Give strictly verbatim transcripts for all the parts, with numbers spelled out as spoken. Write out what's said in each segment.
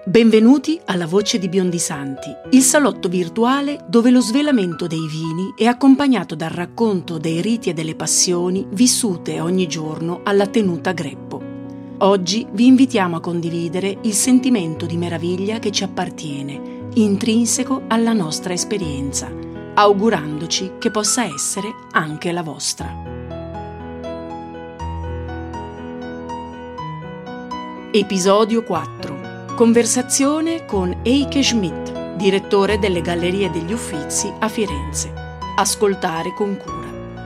Benvenuti alla Voce di Biondi Santi, il salotto virtuale dove lo svelamento dei vini è accompagnato dal racconto dei riti e delle passioni vissute ogni giorno alla tenuta Greppo. Oggi vi invitiamo a condividere il sentimento di meraviglia che ci appartiene, intrinseco alla nostra esperienza, augurandoci che possa essere anche la vostra. Episodio quattro. Conversazione con Eike Schmidt, direttore delle Gallerie degli Uffizi a Firenze. Ascoltare con cura.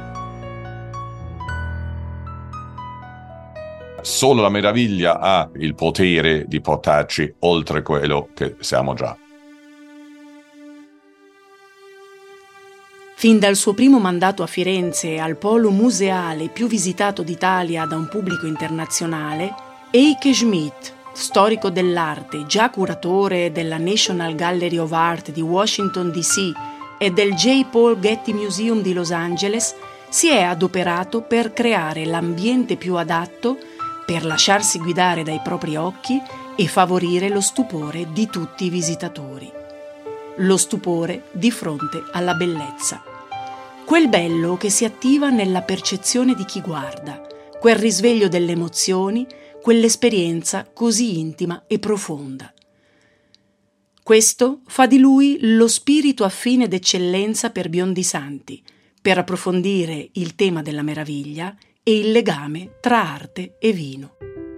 Solo la meraviglia ha il potere di portarci oltre quello che siamo già. Fin dal suo primo mandato a Firenze, al polo museale più visitato d'Italia da un pubblico internazionale, Eike Schmidt, storico dell'arte, già curatore della National Gallery of Art di Washington D C e del J. Paul Getty Museum di Los Angeles, si è adoperato per creare l'ambiente più adatto per lasciarsi guidare dai propri occhi e favorire lo stupore di tutti i visitatori. Lo stupore di fronte alla bellezza. Quel bello che si attiva nella percezione di chi guarda, quel risveglio delle emozioni, quell'esperienza così intima e profonda. Questo fa di lui lo spirito affine d'eccellenza per Biondi Santi, per approfondire il tema della meraviglia e il legame tra arte e vino.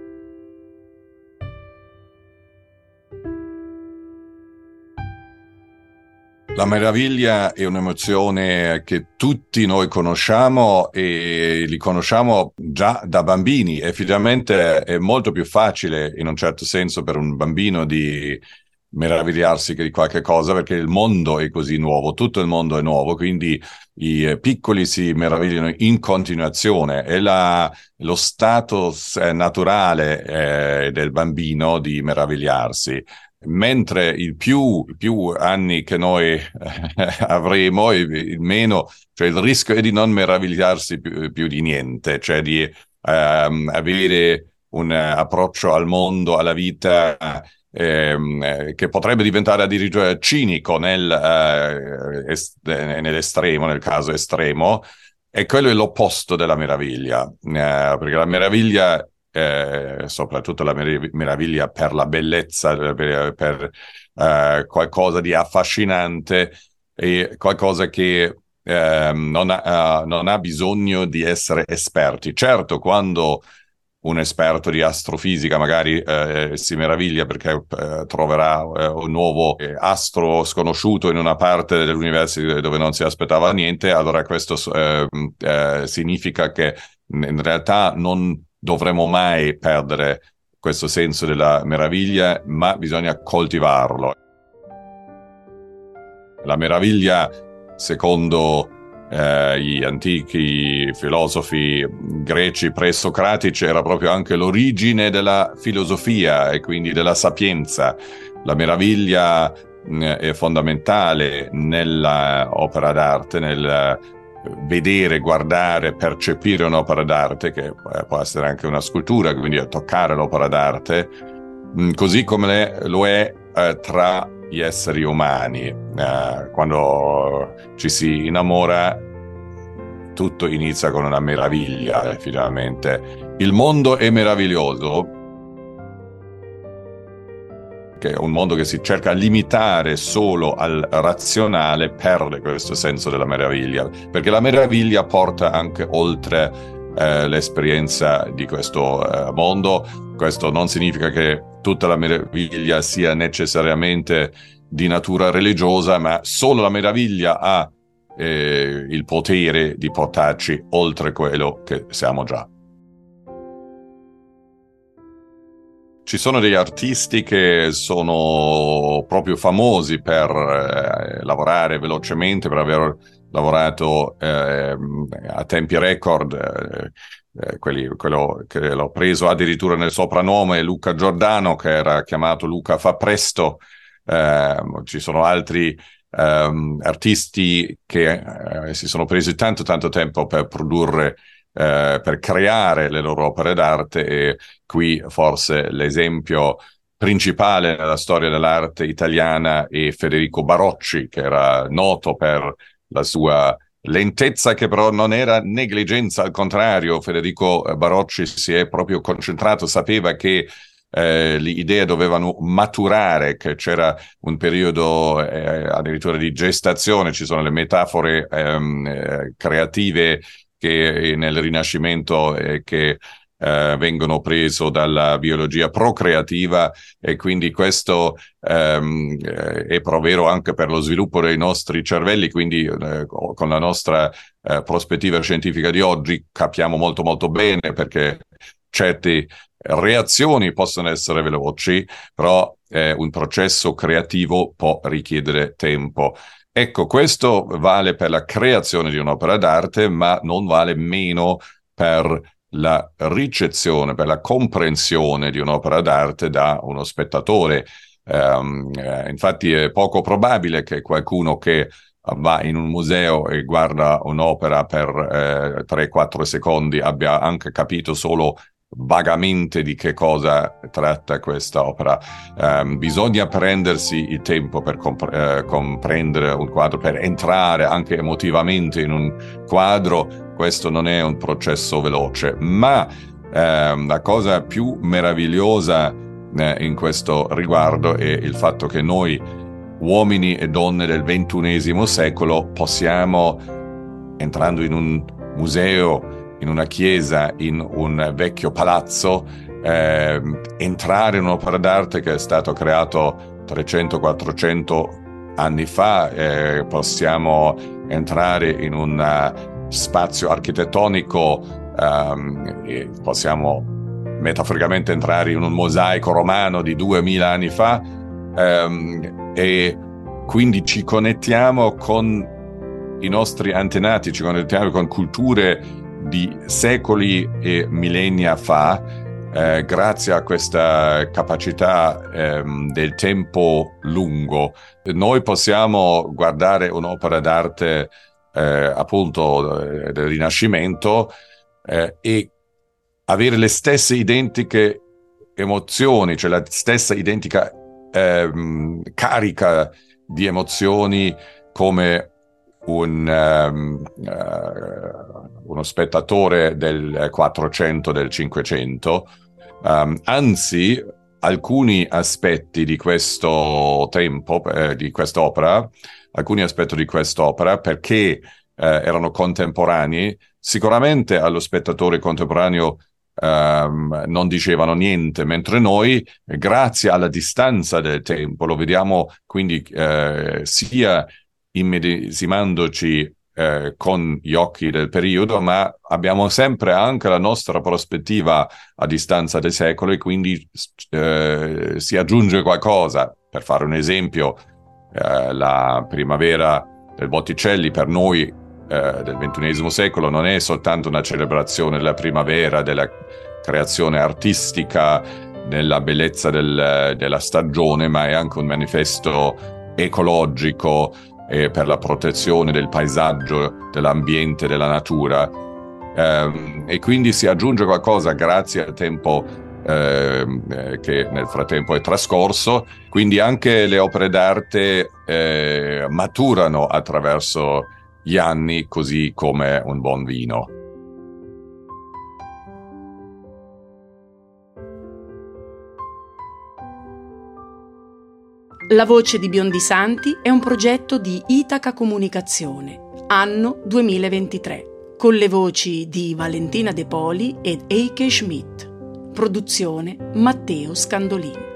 La meraviglia è un'emozione che tutti noi conosciamo e li conosciamo già da bambini. Effettivamente è molto più facile, in un certo senso, per un bambino di meravigliarsi di qualche cosa, perché il mondo è così nuovo, tutto il mondo è nuovo, quindi i piccoli si meravigliano in continuazione. È la, lo status naturale eh, del bambino di meravigliarsi. Mentre il più, più anni che noi eh, avremo, il, il meno, cioè il rischio è di non meravigliarsi più, più di niente, cioè di ehm, avere un approccio al mondo, alla vita, ehm, che potrebbe diventare addirittura cinico nel, eh, est- nell'estremo, nel caso estremo, e quello è l'opposto della meraviglia, eh, perché la meraviglia Eh, soprattutto la mer- meraviglia per la bellezza, per, per eh, qualcosa di affascinante e qualcosa che eh, non, ha, uh, non ha bisogno di essere esperti. Certo, quando un esperto di astrofisica magari eh, si meraviglia perché eh, troverà eh, un nuovo eh, astro sconosciuto in una parte dell'universo dove non si aspettava niente, allora questo eh, eh, significa che in realtà non dovremmo mai perdere questo senso della meraviglia, ma bisogna coltivarlo. La meraviglia, secondo eh, gli antichi filosofi greci presocratici, era proprio anche l'origine della filosofia e quindi della sapienza. La meraviglia mh, è fondamentale nella opera d'arte, nel vedere, guardare, percepire un'opera d'arte, che può essere anche una scultura, quindi toccare l'opera d'arte, così come lo è eh, tra gli esseri umani. Eh, quando ci si innamora, tutto inizia con una meraviglia, finalmente. Il mondo è meraviglioso, che è un mondo che si cerca di limitare solo al razionale, perde questo senso della meraviglia, perché la meraviglia porta anche oltre eh, l'esperienza di questo eh, mondo. Questo non significa che tutta la meraviglia sia necessariamente di natura religiosa, ma solo la meraviglia ha eh, il potere di portarci oltre quello che siamo già. Ci sono degli artisti che sono proprio famosi per eh, lavorare velocemente, per aver lavorato eh, a tempi record. Eh, eh, quelli, quello che l'ho preso addirittura nel soprannome, Luca Giordano, che era chiamato Luca fa presto. Eh, ci sono altri ehm, artisti che eh, si sono presi tanto tanto tempo per produrre eh, per creare le loro opere d'arte, e qui forse l'esempio principale nella storia dell'arte italiana è Federico Barocci, che era noto per la sua lentezza, che però non era negligenza, al contrario. Federico Barocci si è proprio concentrato, sapeva che eh, le idee dovevano maturare, che c'era un periodo eh, addirittura di gestazione, ci sono le metafore ehm, eh, creative che nel Rinascimento eh, che eh, vengono preso dalla biologia procreativa, e quindi questo ehm, è però vero anche per lo sviluppo dei nostri cervelli, quindi eh, con la nostra eh, prospettiva scientifica di oggi capiamo molto molto bene perché certe reazioni possono essere veloci, però eh, un processo creativo può richiedere tempo. Ecco, questo vale per la creazione di un'opera d'arte, ma non vale meno per la ricezione, per la comprensione di un'opera d'arte da uno spettatore. Um, eh, infatti è poco probabile che qualcuno che va in un museo e guarda un'opera per eh, tre quattro secondi abbia anche capito solo vagamente di che cosa tratta questa opera. Um, bisogna prendersi il tempo per comp- eh, comprendere un quadro, per entrare anche emotivamente in un quadro. Questo non è un processo veloce, ma ehm, la cosa più meravigliosa eh, in questo riguardo è il fatto che noi, uomini e donne del ventunesimo secolo, possiamo, entrando in un museo, in una chiesa, in un vecchio palazzo, eh, entrare in un'opera d'arte che è stato creato trecento quattrocento anni fa, eh, possiamo entrare in un spazio architettonico, um, e possiamo metaforicamente entrare in un mosaico romano di duemila anni fa, um, e quindi ci connettiamo con i nostri antenati, ci connettiamo con culture di secoli e millennia fa, eh, grazie a questa capacità ehm, del tempo lungo. Noi possiamo guardare un'opera d'arte Eh, appunto eh, del Rinascimento eh, e avere le stesse identiche emozioni, cioè la stessa identica eh, carica di emozioni come un, um, uh, uno spettatore del quattrocento, del cinquecento. Um, anzi, alcuni aspetti di questo tempo, eh, di quest'opera, alcuni aspetti di quest'opera, perché eh, erano contemporanei, sicuramente allo spettatore contemporaneo ehm, non dicevano niente, mentre noi, grazie alla distanza del tempo, lo vediamo quindi eh, sia immedesimandoci eh, con gli occhi del periodo, ma abbiamo sempre anche la nostra prospettiva a distanza dei secoli, quindi eh, si aggiunge qualcosa. Per fare un esempio, Eh, la primavera del Botticelli per noi eh, del ventunesimo secolo non è soltanto una celebrazione della primavera, della creazione artistica, della bellezza del, della stagione, ma è anche un manifesto ecologico eh, per la protezione del paesaggio, dell'ambiente, della natura, eh, e quindi si aggiunge qualcosa grazie al tempo Eh, che nel frattempo è trascorso, quindi anche le opere d'arte eh, maturano attraverso gli anni, così come un buon vino. La voce di Biondi Santi è un progetto di Itaca Comunicazione, anno duemilaventitré, con le voci di Valentina De Poli ed Eike Schmidt. Produzione Matteo Scandolin.